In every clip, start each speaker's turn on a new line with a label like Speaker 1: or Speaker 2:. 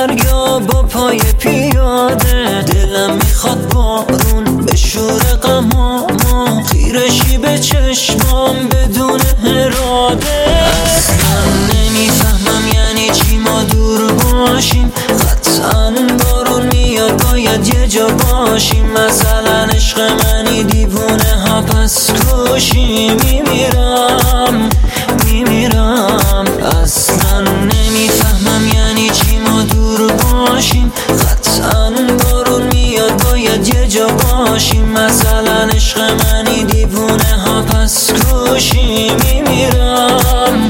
Speaker 1: دریا با پای پیاده، دلم میخواد بارون به شور غمامو، خیرشی به چشمام بدون اراده. اصلا نمیفهمم یعنی چی ما دور باشیم، قطعا بارون میاد باید یه جا باشیم. مثلا عشق منی دیوونه ها پس کشی، میمیرم اصلا نمیفهمم یعنی چی ما دور باشیم، قطعا بارون میاد باید یه جا باشیم. مثلا عشق منی دیوونه ها پس کشی، میمیرم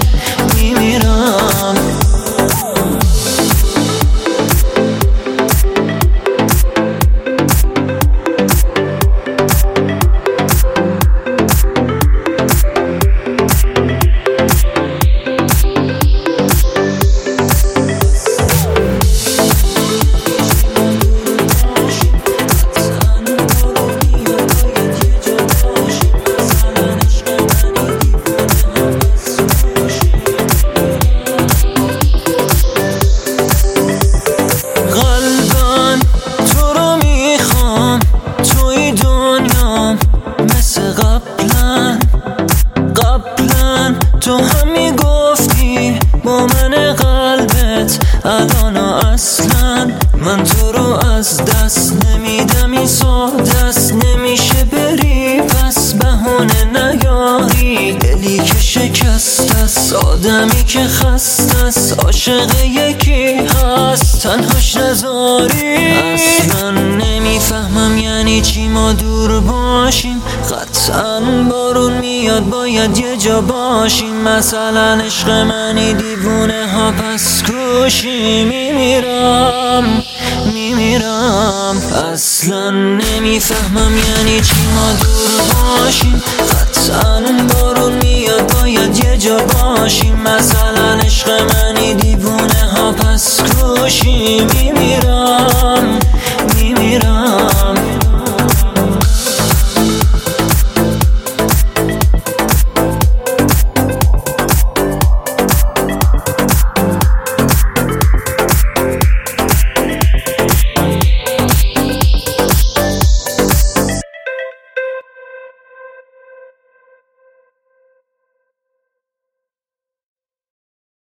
Speaker 1: تو هم میگفتی با من قلبت، الان اصلا من تو رو از دست نمیدم. این سادست نمیشه بری پس بهونه نیاری، دلی که شکست است، آدمی که خسته است، عاشق یکی هست تنهاش نذاری. اصلا نمیفهمم یعنی چی ما دور باشیم، قطعا بارون میاد باید یه جا باشیم. مثلا عشق منی دیوونه ها پس کشی، میمیرم اصلا نمیفهمم یعنی چی ما دور باشیم، قطعا بارون میاد باید یه جا باشیم. مثلا عشق منی دیوونه ها پس کشی، میمیرم